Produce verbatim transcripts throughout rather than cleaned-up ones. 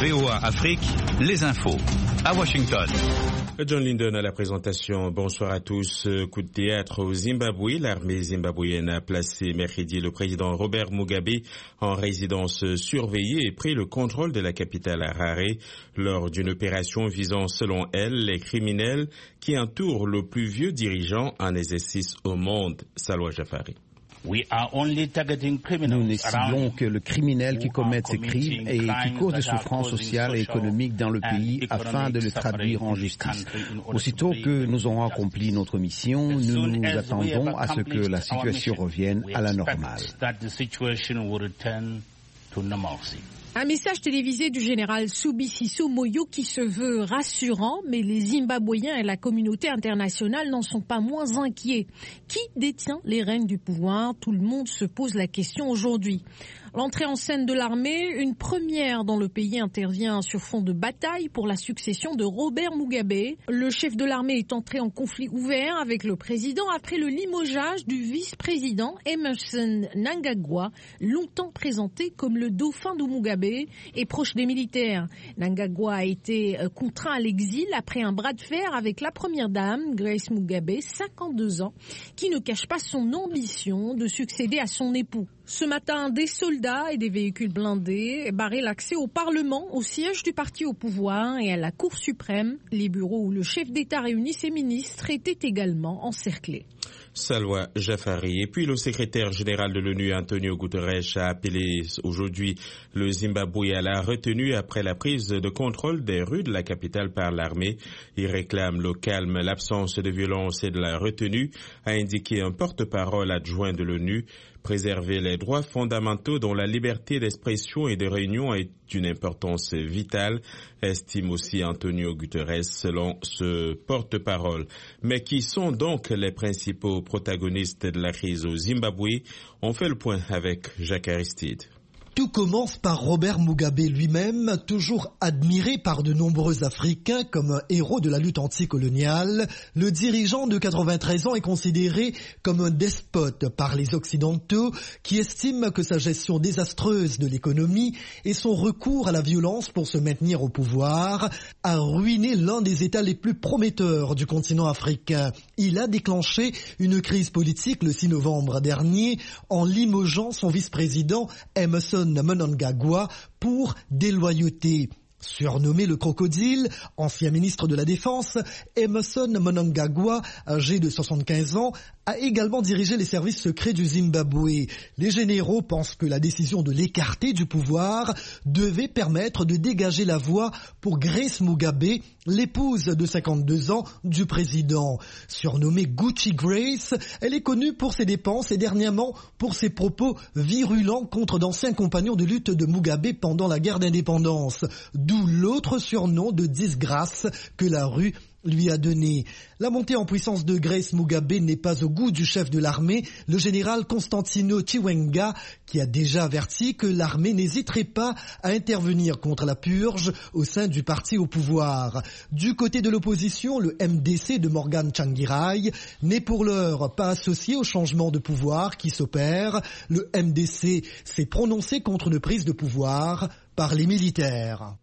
V O A Afrique, les infos. À Washington. John Linden à la présentation. Bonsoir à tous. Coup de théâtre au Zimbabwe. L'armée zimbabwéenne a placé mercredi le président Robert Mugabe en résidence surveillée et pris le contrôle de la capitale Harare lors d'une opération visant, selon elle, les criminels qui entourent le plus vieux dirigeant en exercice au monde, Salwa Jafari. Nous ne ciblons que le criminel qui commet ces crimes et qui cause des souffrances sociales et économiques dans le pays afin de le traduire en justice. Aussitôt que nous aurons accompli notre mission, nous nous attendons à ce que la situation revienne à la normale. Un message télévisé du général Subisiso Moyo qui se veut rassurant, mais les Zimbabwéens et la communauté internationale n'en sont pas moins inquiets. Qui détient les rênes du pouvoir? Tout le monde se pose la question aujourd'hui. L'entrée en scène de l'armée, une première dans le pays, intervient sur fond de bataille pour la succession de Robert Mugabe. Le chef de l'armée est entré en conflit ouvert avec le président après le limogeage du vice-président Emmerson Mnangagwa, longtemps présenté comme le dauphin de Mugabe et proche des militaires. Mnangagwa a été contraint à l'exil après un bras de fer avec la première dame, Grace Mugabe, cinquante-deux ans, qui ne cache pas son ambition de succéder à son époux. Ce matin, des soldats et des véhicules blindés barraient l'accès au Parlement, au siège du parti au pouvoir et à la Cour suprême. Les bureaux où le chef d'État réunit ses ministres étaient également encerclés. Salwa Jafari. Et puis le secrétaire général de l'ONU, Antonio Guterres, a appelé aujourd'hui le Zimbabwe à la retenue après la prise de contrôle des rues de la capitale par l'armée. Il réclame le calme, l'absence de violence et de la retenue, a indiqué un porte-parole adjoint de l'ONU. Préserver les droits fondamentaux dont la liberté d'expression et de réunion est d'une importance vitale, estime aussi Antonio Guterres selon ce porte-parole. Mais qui sont donc les principaux protagonistes de la crise au Zimbabwe? On fait le point avec Jacques Aristide. Tout commence par Robert Mugabe lui-même, toujours admiré par de nombreux Africains comme un héros de la lutte anticoloniale. Le dirigeant de quatre-vingt-treize ans est considéré comme un despote par les Occidentaux qui estiment que sa gestion désastreuse de l'économie et son recours à la violence pour se maintenir au pouvoir a ruiné l'un des États les plus prometteurs du continent africain. Il a déclenché une crise politique le six novembre dernier en limogeant son vice-président Emmerson Mnangagwa pour déloyauté. Surnommé le crocodile, ancien ministre de la Défense, Emmerson Mnangagwa, âgé de soixante-quinze ans, a également dirigé les services secrets du Zimbabwe. Les généraux pensent que la décision de l'écarter du pouvoir devait permettre de dégager la voie pour Grace Mugabe, l'épouse de cinquante-deux ans du président. Surnommée Gucci Grace, elle est connue pour ses dépenses et dernièrement pour ses propos virulents contre d'anciens compagnons de lutte de Mugabe pendant la guerre d'indépendance. D'où l'autre surnom de disgrâce que la rue lui a donné. La montée en puissance de Grace Mugabe n'est pas au goût du chef de l'armée, le général Constantino Chiwenga, qui a déjà averti que l'armée n'hésiterait pas à intervenir contre la purge au sein du parti au pouvoir. Du côté de l'opposition, le M D C de Morgan Tsvangirai n'est pour l'heure pas associé au changement de pouvoir qui s'opère. Le M D C s'est prononcé contre une prise de pouvoir par les militaires.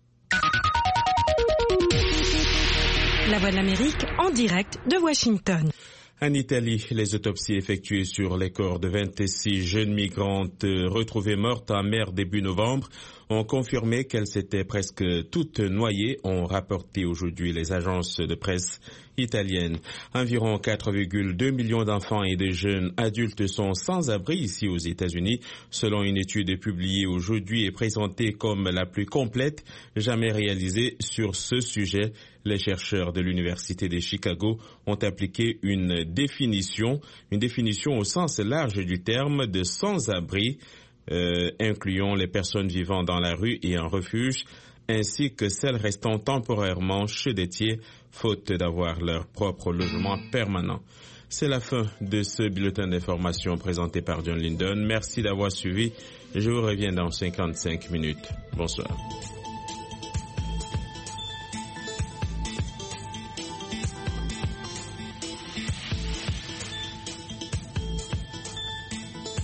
La Voix de l'Amérique en direct de Washington. En Italie, les autopsies effectuées sur les corps de vingt-six jeunes migrantes retrouvées mortes en mer début novembre ont confirmé qu'elles s'étaient presque toutes noyées, ont rapporté aujourd'hui les agences de presse italiennes. Environ quatre virgule deux millions d'enfants et de jeunes adultes sont sans abri ici aux États-Unis, selon une étude publiée aujourd'hui et présentée comme la plus complète jamais réalisée sur ce sujet. Les chercheurs de l'Université de Chicago ont appliqué une définition, une définition au sens large du terme de sans-abri, euh, incluant les personnes vivant dans la rue et en refuge, ainsi que celles restant temporairement chez des tiers, faute d'avoir leur propre logement permanent. C'est la fin de ce bulletin d'information présenté par John Linden. Merci d'avoir suivi. Je vous reviens dans cinquante-cinq minutes. Bonsoir.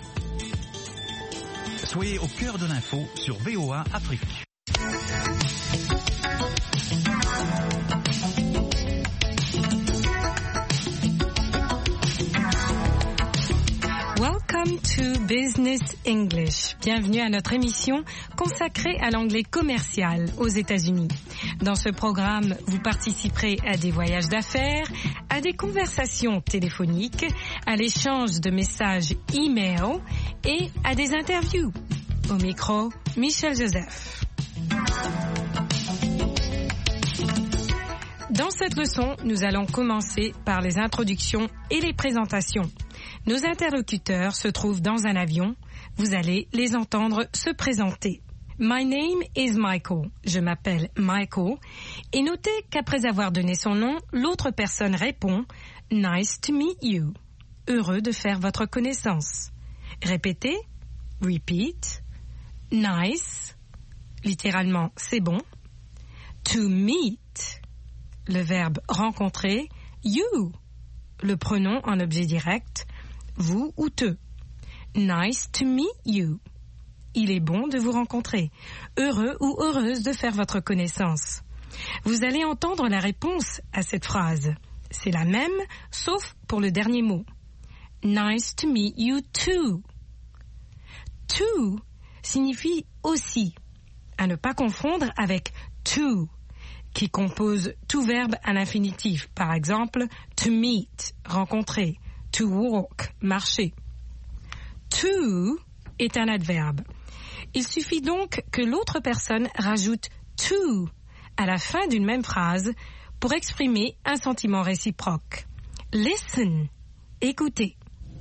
Soyez au cœur de l'info sur V O A Afrique. to Business English. Bienvenue à notre émission consacrée à l'anglais commercial aux États-Unis. Dans ce programme, vous participerez à des voyages d'affaires, à des conversations téléphoniques, à l'échange de messages e-mail et à des interviews. Au micro, Michel Joseph. Dans cette leçon, nous allons commencer par les introductions et les présentations. Nos interlocuteurs se trouvent dans un avion. Vous allez les entendre se présenter. My name is Michael. Je m'appelle Michael. Et notez qu'après avoir donné son nom, l'autre personne répond « Nice to meet you ». Heureux de faire votre connaissance. Répétez. Repeat. Nice. Littéralement, c'est bon. To meet. Le verbe rencontrer. You. Le pronom en objet direct. Vous ou te. Nice to meet you. Il est bon de vous rencontrer. Heureux ou heureuse de faire votre connaissance. Vous allez entendre la réponse à cette phrase. C'est la même, sauf pour le dernier mot. Nice to meet you too. To signifie aussi, à ne pas confondre avec to, qui compose tout verbe à l'infinitif. Par exemple, to meet, rencontrer. To walk, marcher. To est un adverbe. Il suffit donc que l'autre personne rajoute to à la fin d'une même phrase pour exprimer un sentiment réciproque. Listen, écoutez.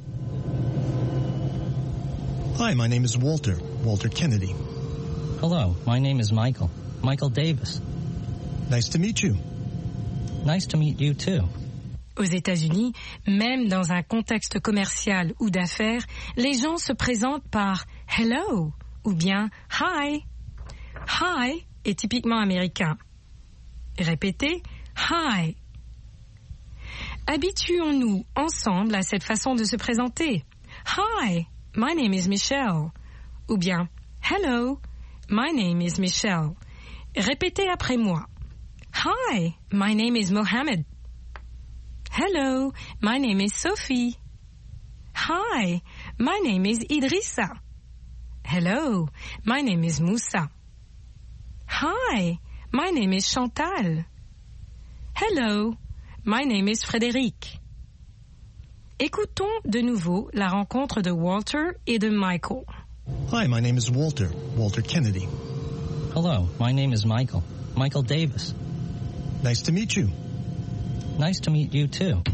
Hi, my name is Walter, Walter Kennedy. Hello, my name is Michael, Michael Davis. Nice to meet you. Nice to meet you too. Aux États-Unis, même dans un contexte commercial ou d'affaires, les gens se présentent par « hello » ou bien « hi ». « Hi » est typiquement américain. Répétez « hi ». Habituons-nous ensemble à cette façon de se présenter. « Hi, my name is Michelle » ou bien « hello, my name is Michelle ». Répétez après moi. « Hi, my name is Mohammed ». Hello, my name is Sophie. Hi, my name is Idrissa. Hello, my name is Moussa. Hi, my name is Chantal. Hello, my name is Frédéric. Écoutons de nouveau la rencontre de Walter et de Michael. Hi, my name is Walter, Walter Kennedy. Hello, my name is Michael, Michael Davis. Nice to meet you. Nice to meet you too.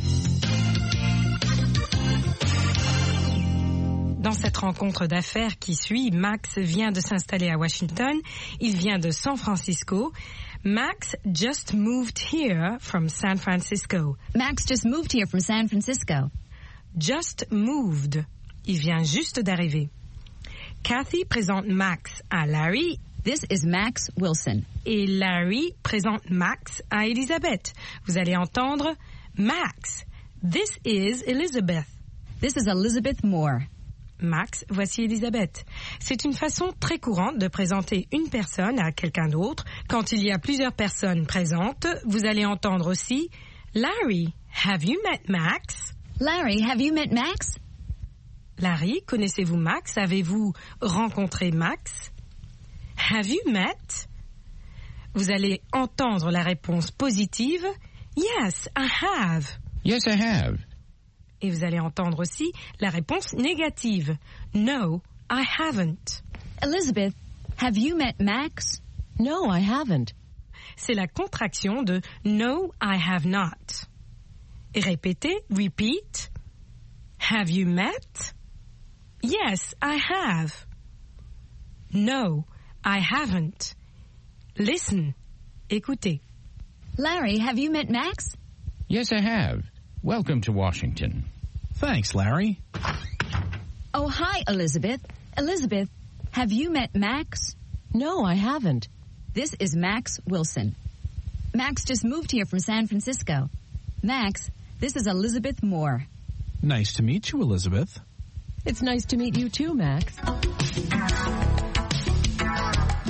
Dans cette rencontre d'affaires qui suit, Max vient de s'installer à Washington. Il vient de San Francisco. Max just moved here from San Francisco. Max just moved here from San Francisco. Just moved. Il vient juste d'arriver. Kathy présente Max à Larry. This is Max Wilson. Et Larry présente Max à Elizabeth. Vous allez entendre Max. This is Elizabeth. This is Elizabeth Moore. Max, voici Elizabeth. C'est une façon très courante de présenter une personne à quelqu'un d'autre. Quand il y a plusieurs personnes présentes, vous allez entendre aussi Larry, have you met Max? Larry, have you met Max? Larry, connaissez-vous Max? Avez-vous rencontré Max? Have you met? Vous allez entendre la réponse positive. Yes, I have. Yes, I have. Et vous allez entendre aussi la réponse négative. No, I haven't. Elizabeth, have you met Max? No, I haven't. C'est la contraction de No, I have not. Et répétez, repeat. Have you met? Yes, I have. No, I haven't. Listen. Écoutez. Larry, have you met Max? Yes, I have. Welcome to Washington. Thanks, Larry. Oh, hi, Elizabeth. Elizabeth, have you met Max? No, I haven't. This is Max Wilson. Max just moved here from San Francisco. Max, this is Elizabeth Moore. Nice to meet you, Elizabeth. It's nice to meet you too, Max.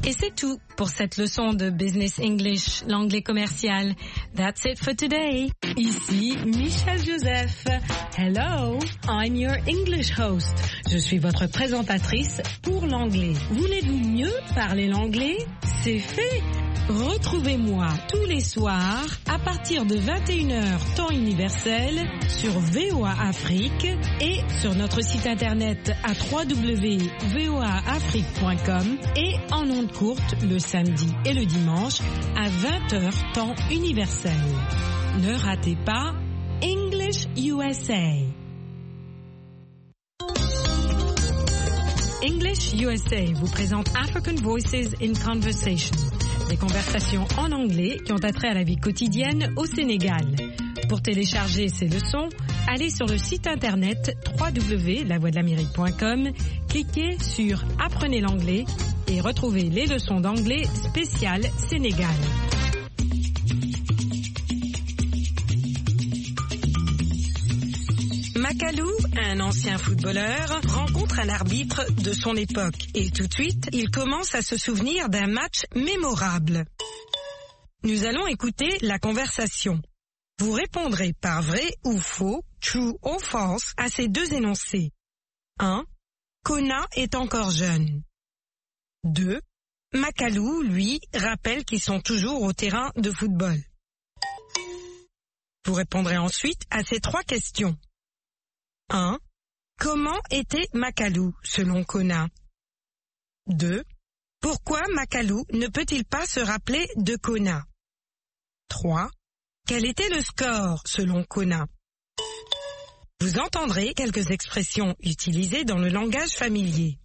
Et c'est tout pour cette leçon de Business English, l'anglais commercial. That's it for today. Ici Michelle Joseph. Hello, I'm your English host. Je suis votre présentatrice pour l'anglais. Voulez-vous mieux parler l'anglais? C'est fait. Retrouvez-moi tous les soirs à partir de vingt et une heures temps universel sur V O A Afrique et sur notre site internet à w w w point v o a afrique point com et en ondes courtes le samedi et le dimanche à vingt heures temps universel. Ne ratez pas English U S A. English U S A vous présente African Voices in Conversation, des conversations en anglais qui ont attrait à la vie quotidienne au Sénégal. Pour télécharger ces leçons, allez sur le site internet w w w point la voix de l'amérique point com, cliquez sur Apprenez l'anglais et retrouvez les leçons d'anglais spéciales Sénégal. Macalou, un ancien footballeur, rencontre un arbitre de son époque et tout de suite, il commence à se souvenir d'un match mémorable. Nous allons écouter la conversation. Vous répondrez par vrai ou faux, true ou false, à ces deux énoncés. un. Kona est encore jeune. deux. Macalou, lui, rappelle qu'ils sont toujours au terrain de football. Vous répondrez ensuite à ces trois questions. un. Comment était Macalou, selon Kona? deux. Pourquoi Macalou ne peut-il pas se rappeler de Kona? trois. Quel était le score, selon Kona? Vous entendrez quelques expressions utilisées dans le langage familier.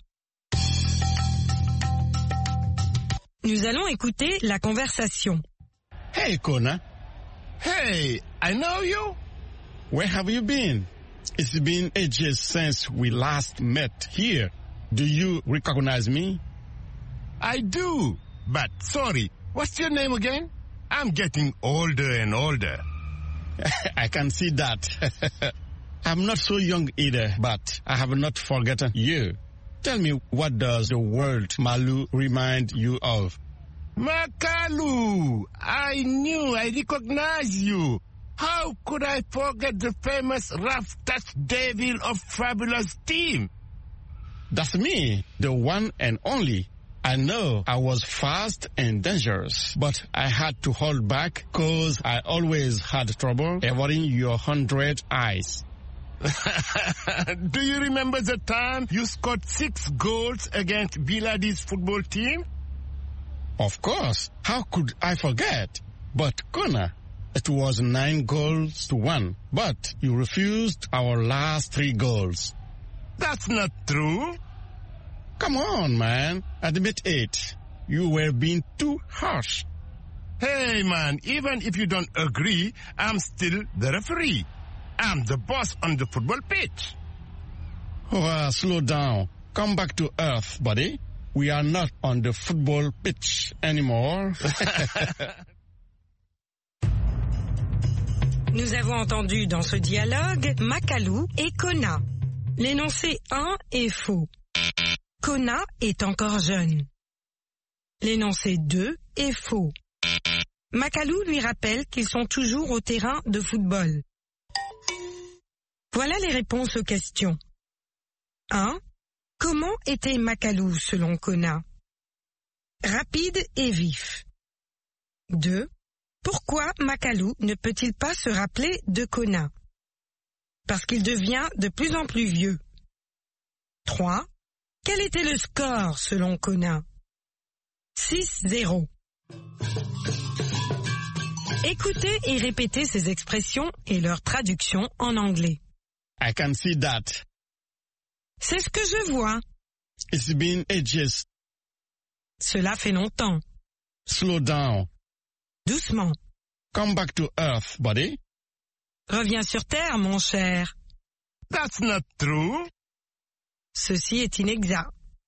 Nous allons écouter la conversation. Hey, Kona. Hey, I know you. Where have you been? It's been ages since we last met here. Do you recognize me? I do, but sorry, what's your name again? I'm getting older and older. I can see that. I'm not so young either, but I have not forgotten you. Tell me, what does the word Malu remind you of? Makalu! I knew I recognized you. How could I forget the famous rough touch devil of Fabulous Team? That's me, the one and only. I know I was fast and dangerous, but I had to hold back because I always had trouble avoiding your hundred eyes. Do you remember the time you scored six goals against Biladi's football team? Of course. How could I forget? But Kona, it was nine goals to one, but you refused our last three goals. That's not true. Come on, man. Admit it. You were being too harsh. Hey, man, even if you don't agree, I'm still the referee. I'm the boss on the football pitch. Oh, uh, slow down. Come back to earth, buddy. We are not on the football pitch anymore. Nous avons entendu dans ce dialogue Macalou et Kona. L'énoncé un est faux. Kona est encore jeune. L'énoncé deux est faux. Macalou lui rappelle qu'ils sont toujours au terrain de football. Voilà les réponses aux questions. un. Comment était Macalou selon Kona? Rapide et vif. deux. Pourquoi Macalou ne peut-il pas se rappeler de Kona? Parce qu'il devient de plus en plus vieux. trois. Quel était le score selon Kona? six zéro. Écoutez et répétez ces expressions et leur traduction en anglais. I can see that. C'est ce que je vois. It's been ages. Cela fait longtemps. Slow down. Doucement. Come back to earth, buddy. Reviens sur terre, mon cher. That's not true. Ceci est inexact.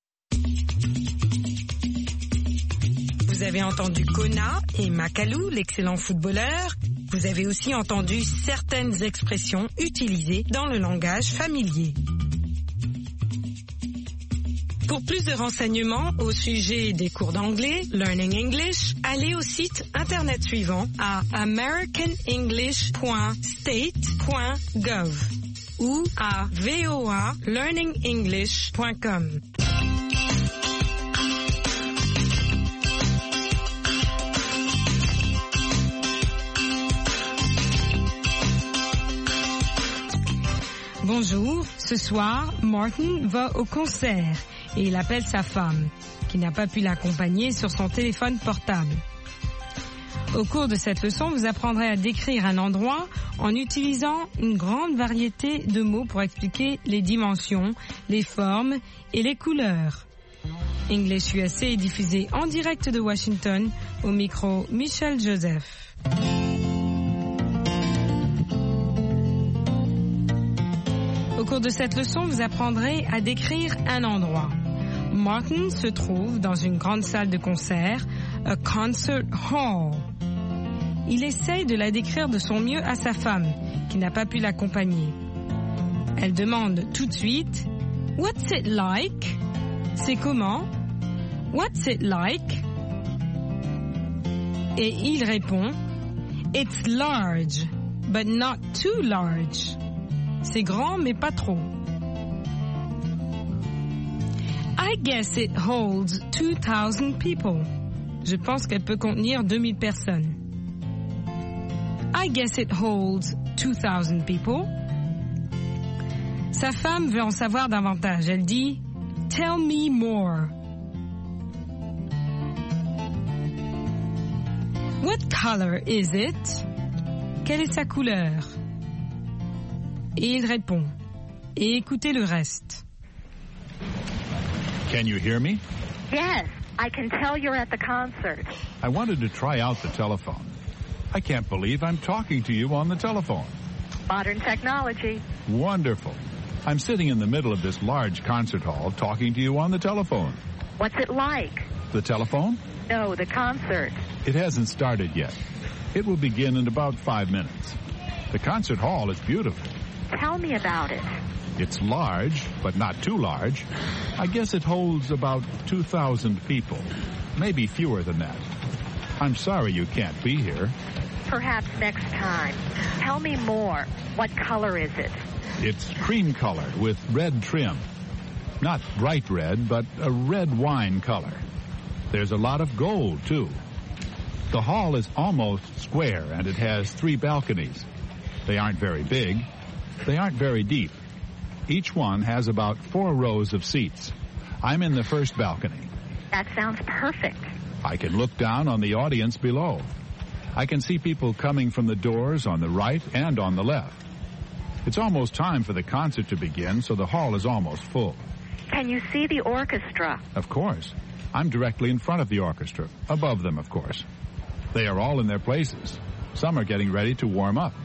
Vous avez entendu Kona et Macalou, l'excellent footballeur. Vous avez aussi entendu certaines expressions utilisées dans le langage familier. Pour plus de renseignements au sujet des cours d'anglais, Learning English, allez au site internet suivant à american english point state point gov ou à voa learning english point com. Bonjour, ce soir, Martin va au concert et il appelle sa femme, qui n'a pas pu l'accompagner sur son téléphone portable. Au cours de cette leçon, vous apprendrez à décrire un endroit en utilisant une grande variété de mots pour expliquer les dimensions, les formes et les couleurs. English U S A est diffusé en direct de Washington, au micro Michel Joseph. Au cours de cette leçon, vous apprendrez à décrire un endroit. Martin se trouve dans une grande salle de concert, a concert hall. Il essaye de la décrire de son mieux à sa femme, qui n'a pas pu l'accompagner. Elle demande tout de suite « What's it like ?» C'est comment? « What's it like ?» Et il répond « It's large, but not too large. » C'est grand, mais pas trop. I guess it holds two thousand people. Je pense qu'elle peut contenir deux mille personnes. I guess it holds two thousand people. Sa femme veut en savoir davantage. Elle dit, Tell me more. What color is it? Quelle est sa couleur? Et il répond. Et écoutez le reste. Can you hear me? Yes, I can tell you're at the concert. I wanted to try out the telephone. I can't believe I'm talking to you on the telephone. Modern technology. Wonderful. I'm sitting in the middle of this large concert hall talking to you on the telephone. What's it like? The telephone? No, the concert. It hasn't started yet. It will begin in about five minutes. The concert hall is beautiful. Tell me about it. It's large, but not too large. I guess it holds about two thousand people, maybe fewer than that. I'm sorry you can't be here. Perhaps next time. Tell me more. What color is it? It's cream color with red trim. Not bright red, but a red wine color. There's a lot of gold, too. The hall is almost square, and it has three balconies. They aren't very big. They aren't very deep. Each one has about four rows of seats. I'm in the first balcony. That sounds perfect. I can look down on the audience below. I can see people coming from the doors on the right and on the left. It's almost time for the concert to begin, so the hall is almost full. Can you see the orchestra? Of course. I'm directly in front of the orchestra, above them, of course. They are all in their places. Some are getting ready to warm up.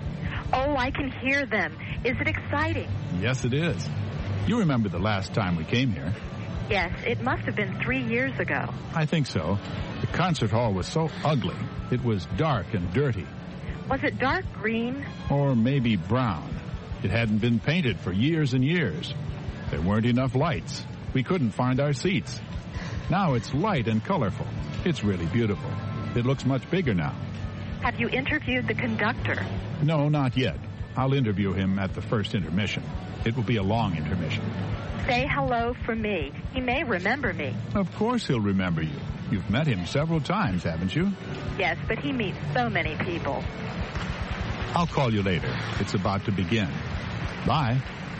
Oh, I can hear them. Is it exciting? Yes, it is. You remember the last time we came here? Yes, it must have been three years ago. I think so. The concert hall was so ugly. It was dark and dirty. Was it dark green? Or maybe brown. It hadn't been painted for years and years. There weren't enough lights. We couldn't find our seats. Now it's light and colorful. It's really beautiful. It looks much bigger now. Have you interviewed the conductor? No, not yet. I'll interview him at the first intermission. It will be a long intermission. Say hello from me. He may remember me. Of course he'll remember you. You've met him several times, haven't you? Yes, but he meets so many people. I'll call you later. It's about to begin. Bye.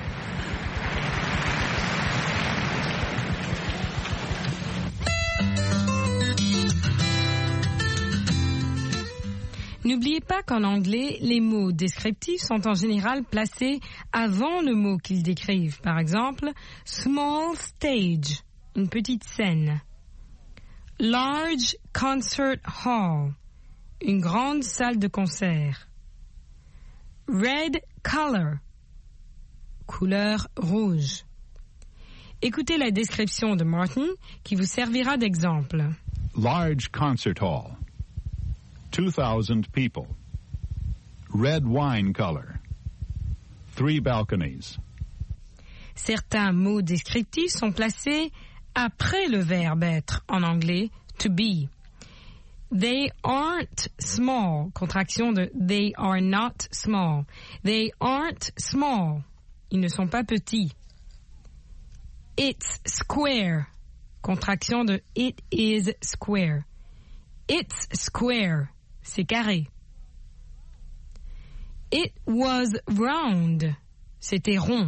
N'oubliez pas qu'en anglais, les mots descriptifs sont en général placés avant le mot qu'ils décrivent. Par exemple, small stage, une petite scène. Large concert hall, une grande salle de concert. Red color, couleur rouge. Écoutez la description de Martin qui vous servira d'exemple. Large concert hall. two thousand people. Red wine color. Three balconies. Certains mots descriptifs sont placés après le verbe être, en anglais, to be. They aren't small, contraction de they are not small. They aren't small, ils ne sont pas petits. It's square, contraction de it is square. It's square, c'est carré. It was round, c'était rond.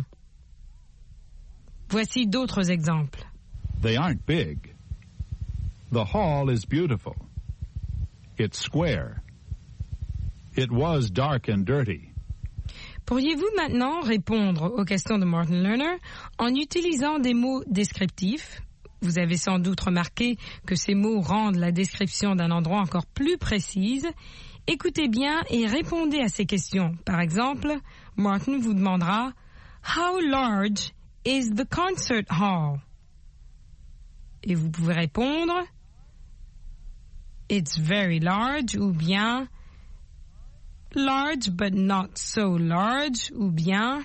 Voici d'autres exemples. They aren't big. The hall is beautiful. It's square. It was dark and dirty. Pourriez-vous maintenant répondre aux questions de Martin Lerner en utilisant des mots descriptifs? Vous avez sans doute remarqué que ces mots rendent la description d'un endroit encore plus précise. Écoutez bien et répondez à ces questions. Par exemple, Martin vous demandera « How large is the concert hall? » Et vous pouvez répondre « It's very large » ou bien « Large but not so large » ou bien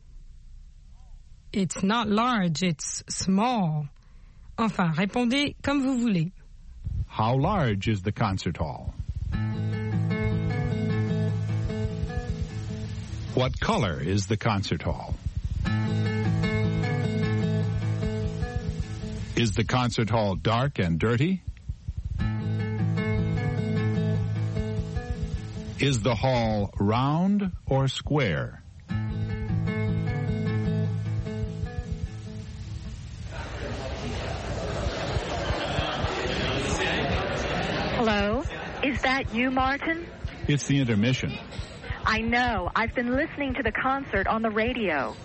« It's not large, it's small ». Enfin, répondez comme vous voulez. How large is the concert hall? What color is the concert hall? Is the concert hall dark and dirty? Is the hall round or square? Hello? Is that you, Martin? It's the intermission. I know. I've been listening to the concert on the radio.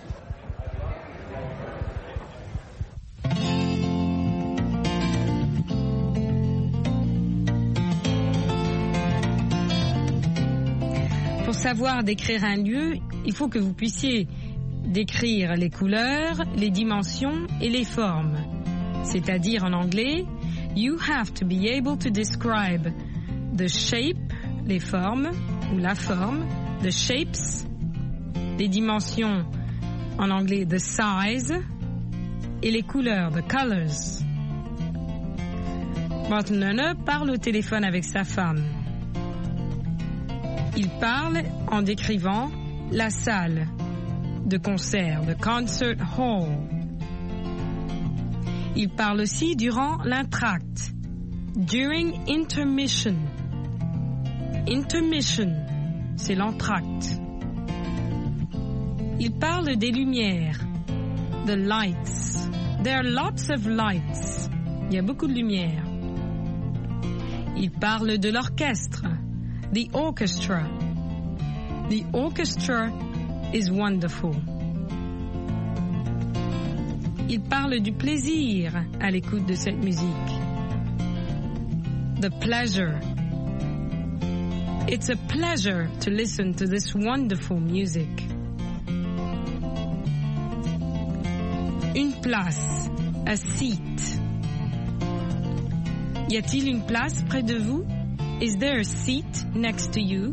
Pour savoir décrire un lieu, il faut que vous puissiez décrire les couleurs, les dimensions et les formes. C'est-à-dire en anglais, you have to be able to describe the shape, les formes, ou la forme, the shapes, les dimensions, en anglais, the size, et les couleurs, the colors. Martin Lerner parle au téléphone avec sa femme. Il parle en décrivant la salle de concert, the concert hall. Il parle aussi durant l'entracte, during intermission. Intermission, c'est l'entracte. Il parle des lumières, the lights. There are lots of lights. Il y a beaucoup de lumière. Il parle de l'orchestre, the orchestra. The orchestra is wonderful. Il parle du plaisir à l'écoute de cette musique. The pleasure. It's a pleasure to listen to this wonderful music. Une place, a seat. Y a-t-il une place près de vous? Is there a seat next to you?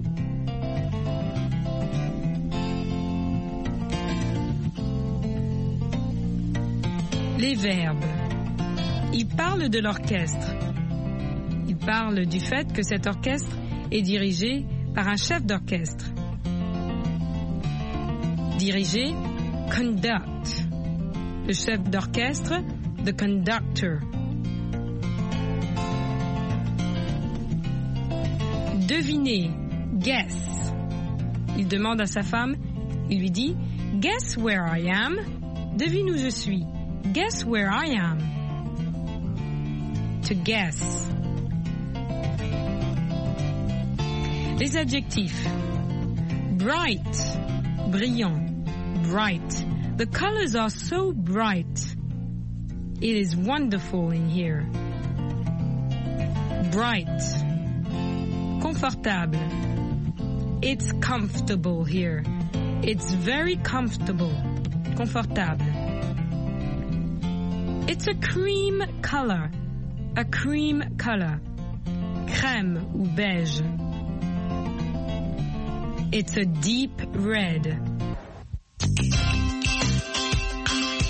Les verbes. Il parle de l'orchestre. Il parle du fait que cet orchestre est dirigé par un chef d'orchestre. Diriger, conduct. Le chef d'orchestre, the conductor. Deviner, guess. Il demande à sa femme, il lui dit, guess where I am. Devine où je suis. Guess where I am. To guess. Les adjectifs. Bright, brillant, bright. The colors are so bright. It is wonderful in here. Bright. Confortable. It's comfortable here. It's very comfortable. Confortable. It's a cream color. A cream color. Crème ou beige. It's a deep red.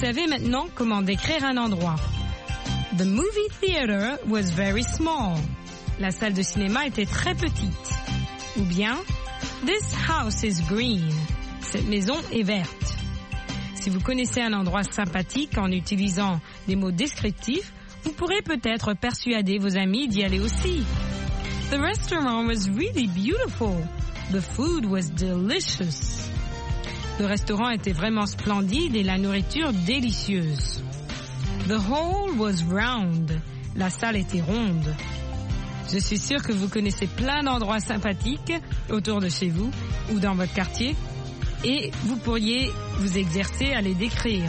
savez maintenant comment décrire un endroit. The movie theater was very small. La salle de cinéma était très petite. Ou bien, this house is green. Cette maison est verte. Si vous connaissez un endroit sympathique en utilisant des mots descriptifs, vous pourrez peut-être persuader vos amis d'y aller aussi. The restaurant was really beautiful. The food was delicious. Le restaurant était vraiment splendide et la nourriture délicieuse. The hall was round. La salle était ronde. Je suis sûre que vous connaissez plein d'endroits sympathiques autour de chez vous ou dans votre quartier et vous pourriez vous exercer à les décrire.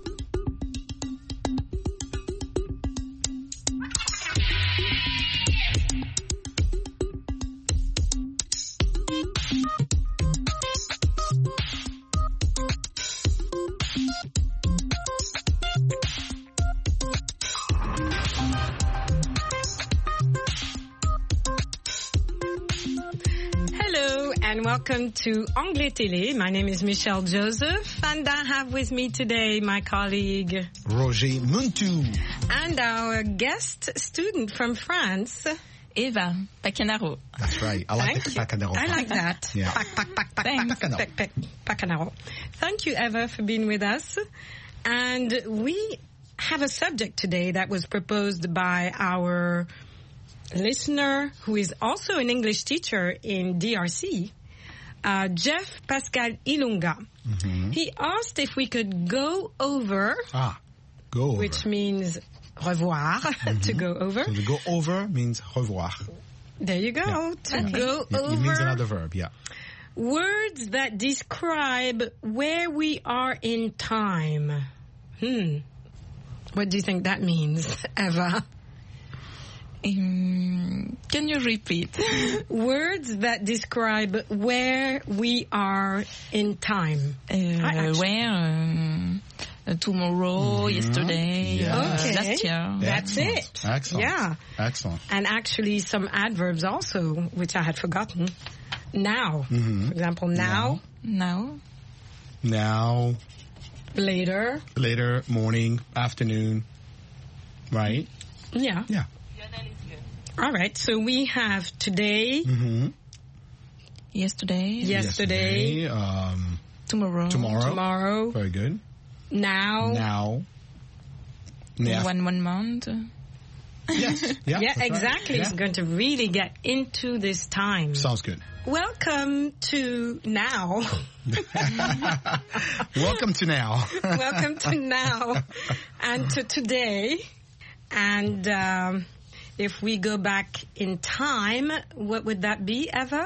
Welcome to Anglais Télé. My name is Michelle Joseph, and I have with me today my colleague Roger Muntu, and our guest student from France, Eva Pacanaro. That's right. I like Thank the you. Pacanaro. I like that. Yeah. Pac, pac, pac, pac, Thanks. pac, pac, pac, Pacanaro. Thank you, Eva, for being with us. And we have a subject today that was proposed by our listener, who is also an English teacher in D R C. Uh, Jeff Pascal Ilunga. Mm-hmm. He asked if we could go over, ah, go over. which means revoir, mm-hmm. to go over. So to go over means revoir. There you go. Yeah. To okay. go it, over. It means another verb, yeah. Words that describe where we are in time. Hmm. What do you think that means, Eva? Um, can you repeat? Words that describe where we are in time. Uh, where? Um, uh, tomorrow, mm-hmm. yesterday, yes. uh, okay. last year. That's Excellent. it. Excellent. Yeah. Excellent. And actually some adverbs also, which I had forgotten. Now. Mm-hmm. For example, now. Now. Now. Later. Later, morning, afternoon. Right? Yeah. Yeah. All right, so we have today, mm-hmm. yesterday, yesterday, yesterday um, tomorrow, tomorrow, tomorrow, very good. Now, now, now. one one month. Yes, yeah, yeah, exactly. Right. It's yeah. going to really get into this time. Sounds good. Welcome to now. Welcome to now. Welcome to now, and to today, and. Um, If we go back in time, what would that be, Eva?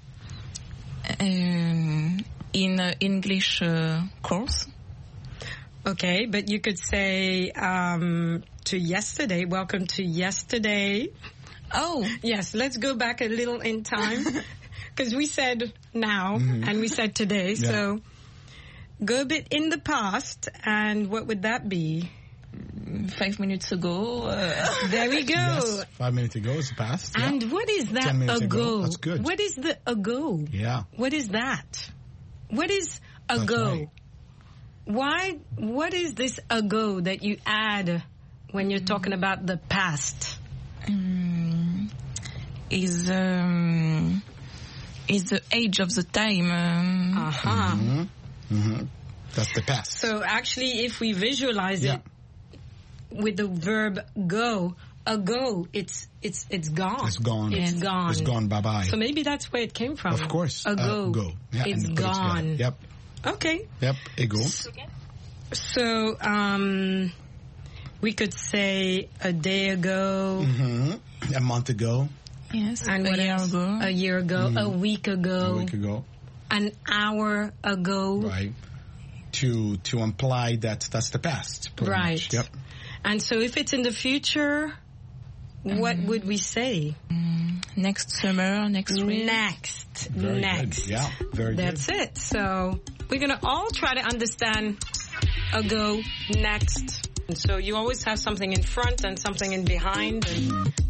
Um, in uh, English uh, course. Okay, but you could say um, to yesterday. Welcome to yesterday. Oh. Yes, let's go back a little in time. Because we said now, mm-hmm. and we said today. Yeah. So go a bit in the past, and what would that be? Five minutes ago. Uh, there we go. Yes, five minutes ago is past. And yeah. what is that ago? ago? That's good. What is the ago? Yeah. What is that? What is ago? Right. Why? What is this ago that you add when you're talking about the past? Um, is um, is the age of the time. Um, uh huh. Mm-hmm. Mm-hmm. That's the past. So actually, if we visualize yeah. it with the verb go, ago, it's it's it's gone. It's gone. It's gone. It's gone. Bye bye. So maybe that's where it came from. Of course. Ago. Uh, go. Yeah, it's gone. It yep. Okay. Yep. Ago. So um, we could say a day ago. Mm-hmm. A month ago. Yes. And a what year else? ago. A year ago. Mm-hmm. A week ago. A week ago. An hour ago. Right. To to imply that that's the past. Right. Much. Yep. And so if it's in the future, mm. what would we say? Mm. Next summer, next week. Next. Very next. Good. Yeah, very That's good. That's it. So we're going to all try to understand ago, next. And so you always have something in front and something in behind. And